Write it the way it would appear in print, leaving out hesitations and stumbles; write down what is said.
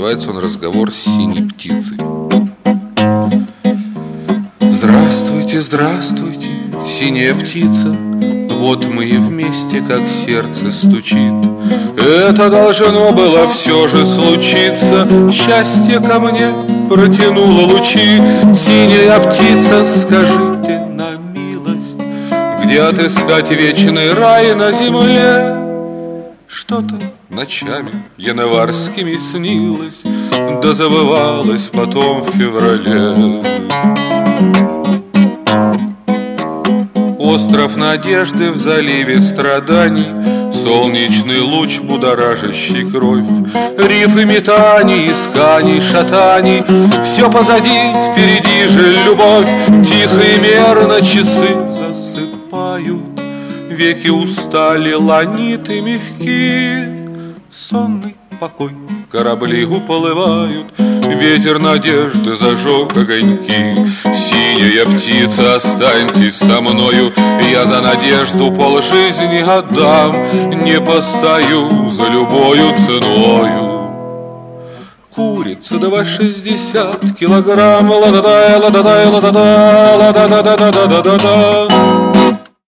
Называется он «Разговор с синей птицей». Здравствуйте, здравствуйте, синяя птица, вот мы и вместе, как сердце стучит. Это должно было все же случиться. Счастье ко мне протянуло лучи. Синяя птица, скажите на милость, где отыскать вечный рай на земле? Что-то ночами январскими снилось, да забывалось потом в феврале. Остров надежды в заливе страданий, солнечный луч, будоражащий кровь, рифы метаний, исканий, шатаний. Все позади, впереди же любовь. Тихо и мерно часы засыпают, веки устали, ланиты мягки. Сонный покой, корабли уплывают, ветер надежды зажег огоньки. Синяя птица, останьтесь со мною, я за надежду полжизни отдам, не постою за любою ценою. Курица 2,60 килограмм, ла-да-дай, ла-да-дай, ла-да-да, ла-да-да-да-да-да-да-да.